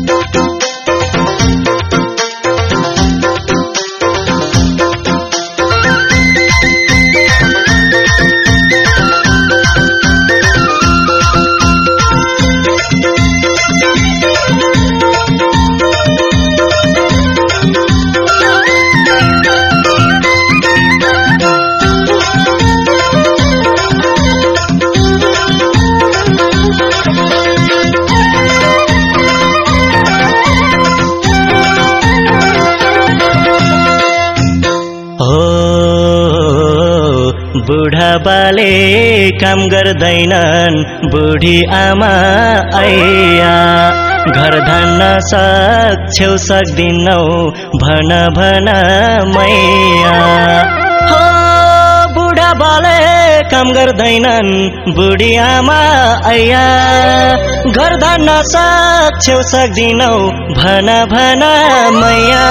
बुढाबाले काम गर्दैनन् बुढी आमा आइया घर धान्न सक्छौ सक्दिनौ भन भन मैया हो बुढाबाले काम गर्दैनन् बुढी आमा आइया घर धान्न सक्छौ सक्दिनौ भन भन मैया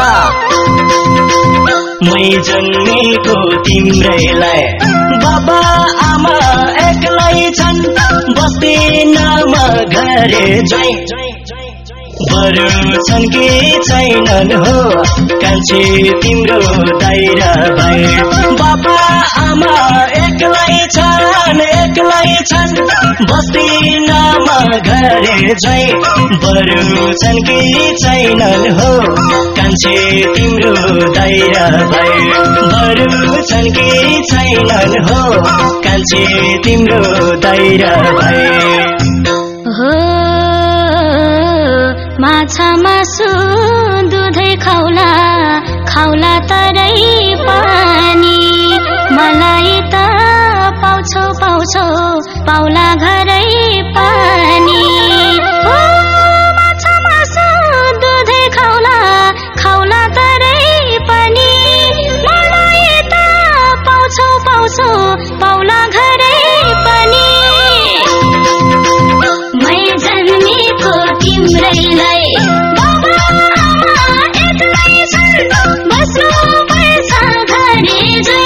मै जन्मेको तिम्रैलाई बाबा आमा एक्लै छन् बस्दिन म घरे झै बरु छन् कि छैनन् हो कान्छी तिम्रो दाइ र भाइ बाबा आमा एक्लै छन् बस्दिन म घरे झै बरु छन् कि छैनन् हो कान्छी तिम्रो दाइ र भाइ बरु छन् कि छैनन् हो कान्छी तिम्रो दाइ र भाइ हो माछा मासु दुधै खाउला खाउला तरै पानी मलाई त पाउँछौ पाउला घरै पानी हो माछा मासु दुधै खाउला खाउला तरै पानी मलाई त पाउँछौ पाउला घरै पानी मै जन्मेको तिम्रैलाई बाबा आमा एक्लै छन् बस्नु पर्छ घरे झै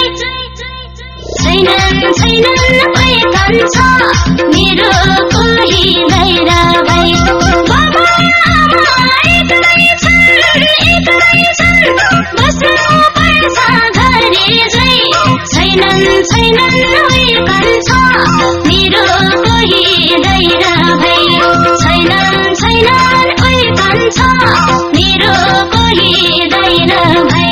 छैनन् भए कान्छ मेरो कोही दाइ र भाइ बाबा आमा एक्लै छन् बस्नु पर्छ घरे झै छैनन् भए कान्छ मेरो कोही दाइ र भाइ छैनन् भए कान्छ मेरो कोही दाइ र भाइ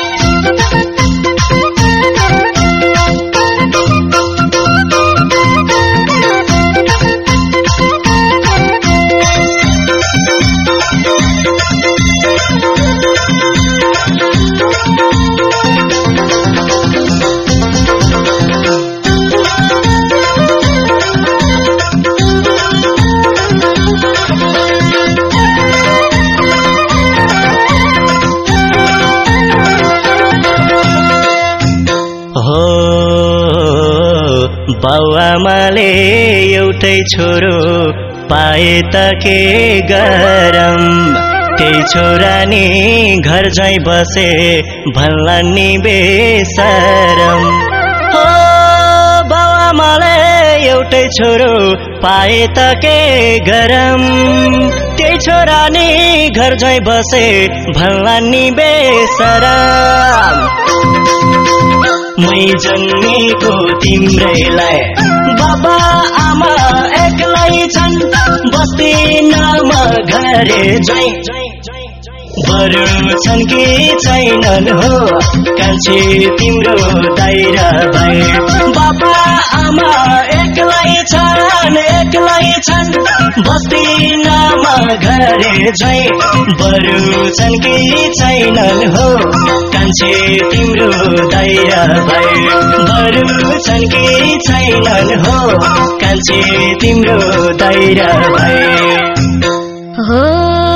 बाउआमाले एउटै छोरो पाए त के गरम त्यही छोरा नि घर झै बसे भन्ला नि बेसरम हो बाउआमाले एउटै छोरो पाए त के गरम त्यही छोरा नि घर झै बसे भन्ला नि बेसरम मै जन्मेको तिम्रैलाई बाबा आमा एक्लै छन् बस्दिन म घरे झै बरु छन् कि छैनन् हो कान्छी तिम्रो दाइ र भाइ बाबा आमा एक्लै छन् बस्दिन म घरे झै बरु छन् कि छैनन् हो कान्छी तिम्रो दाइ र भाइ बरु छन् कि छैनन् हो कान्छी तिम्रो दाइ र भाइ हो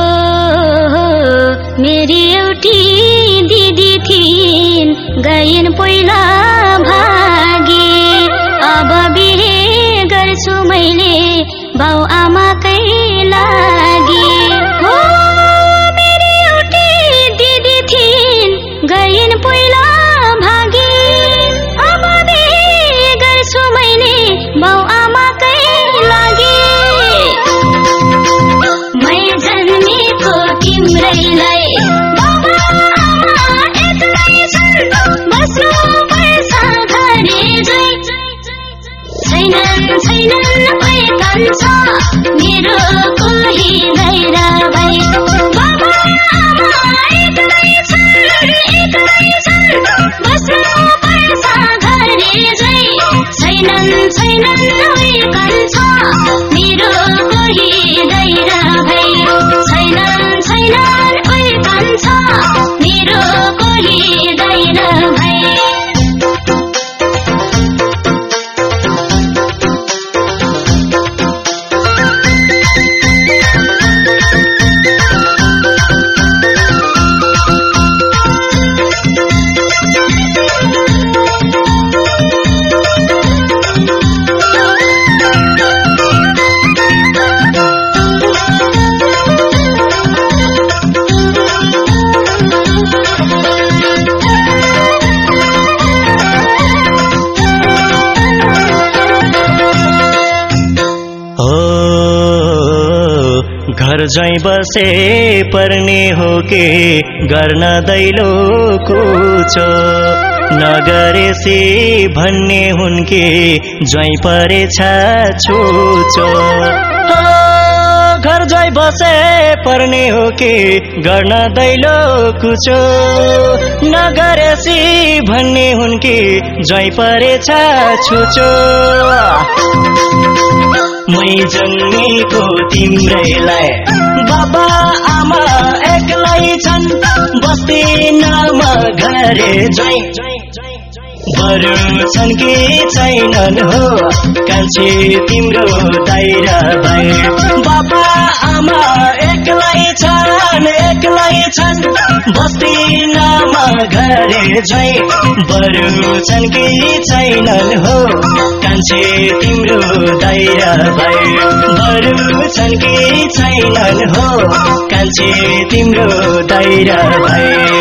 मेरी एउटी दिदी थिइन् गइन् पहिला भागी अब बिहे गर्छु मैले बाउ आमाकै लागि हो मेरी एउटी दिदी थिइन् गइन् पहिला भागी अब बिहे गर्छु मैले बाउ आमाकै लागि मै जन्मे तिम्रैलाई बाबा आमा एक्लै छन् बस्नु पर्छ घरे जै छैनन् कोही कान्छ मेरो कोही गैरा भाइ बाबा आमा एक्लै छन् बस्नु पर्छ घरे जै छैनन् कोही कान्छ मेरो कोही गैरा भाइ छैनन् कोही कान्छ मेरो कोही गैरा भाइ घर जै बसे पर्ने हो के गर्न दैलो कुचो नगरेसी भन्ने हुन् कि ज्वाइँ परेछ छुचो घर जै बसे पर्ने हो कि गर्न दैलो कुचो नगरेसी भन्ने हुन् कि ज्वाइँ परेछ छुचो मै जन्मेको तिम्रैलाई बाबा आमा एक्लै छन् बस्दिन म घरे ज्वाइँ बरु छन् कि छैनन् हो कान्छी तिम्रो दाइरा भाइ बाबा आमा एक्लै छन् बस्दिन म घरे ज्वाइँ बरु छन् कि छैनन् हो कान्छी तिम्रो दाइरा भाइ बरु छन् कि छैनन् हो कान्छी तिम्रो दाइरा भाइ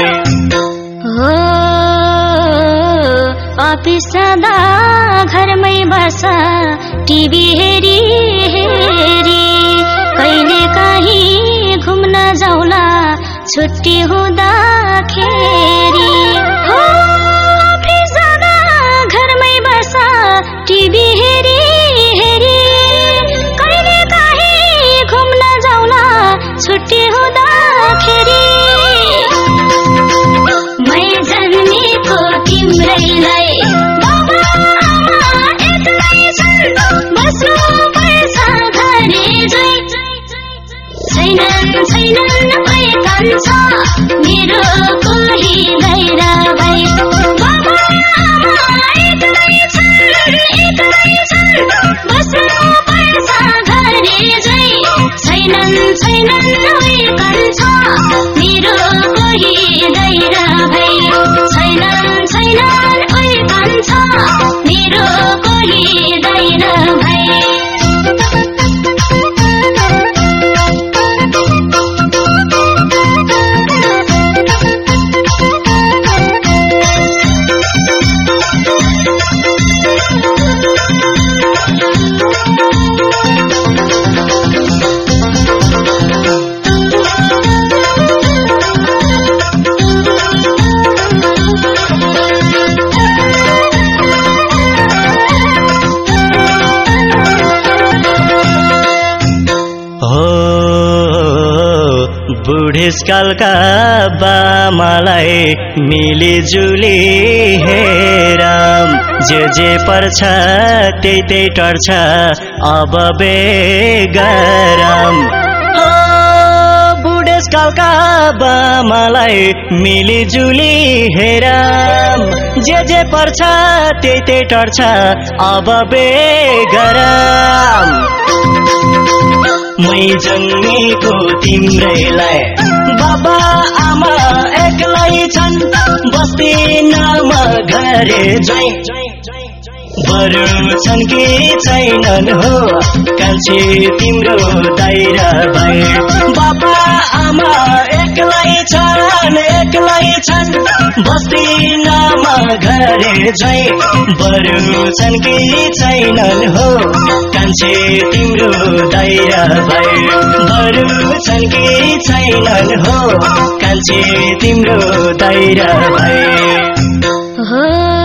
अफिस जाँदा घरमै बस टिभी हेरी कहिले काहीँ घुम्न जाउला छुट्टी हुँदाखेरि अफिस जाँदा घरमै बस टिभी हेरी कहिले काहीँ घुम्न जाउला छुट्टी हुँदाखेरि मै जन्मेको तिम्रैलाई बाबा आमा एक्लै छन् बस्नु पर्छ घरे जै छैनन् कोही कान्छ मेरो कोही गैरा भाइ बाबा आमा एक्लै छन् बस्नु पर्छ घरे जै छैनन् कोही कान्छ मेरो कोही गैरा भाइ छैनन् कोही कान्छ मेरो कोही गैरा भाइ बुढेसकालका बामालाई मिलिजुली हेराम जे पर्छ त्यही टर्छ अब बेगराम बुढेसकालका बामालाई मिलिजुली हेराम जे पर्छ त्यही टर्छ अब बेगराम मै जन्मेको तिम्रैलाई बाबा आमा एक्लै छन् बस्दिन म घरे ज्वाइँ बरु छन् कि छैनन् हो कान्छी तिम्रो दाइरा भाइ बाबा आमा एक्लै छन् बस्दिन म घरे झै बरु छन् कि छैनन् हो कान्छे तिम्रो दाइरा भाइ बरु छन् कि छैनन् हो कान्छे तिम्रो दाइरा भाइ हो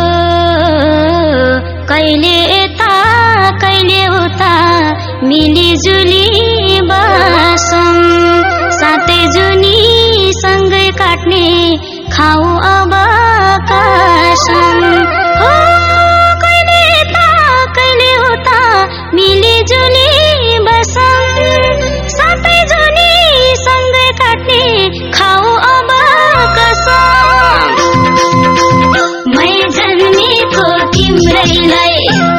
कहिले यता कहिले उता मिलिजुली बसौँ साथै जुनी सँगै काट्ने खाऊ अब कसम हो कहिले यता कहिले उता मिलिजुली बसौँ साथै जुनी सँगै काट्ने खाऊ अब कसम मै जन्मेको तिम्रैलाई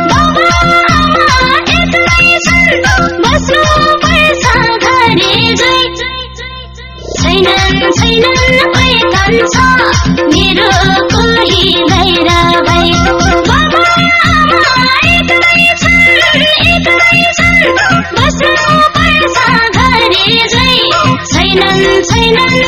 बस्नु पर्छ घरे झै छैनन् पैतान छ मेरो कोही दाइरा भाइ बाबा आमा एक्लै छन् बस्नु पर्छ घरे झै छैनन्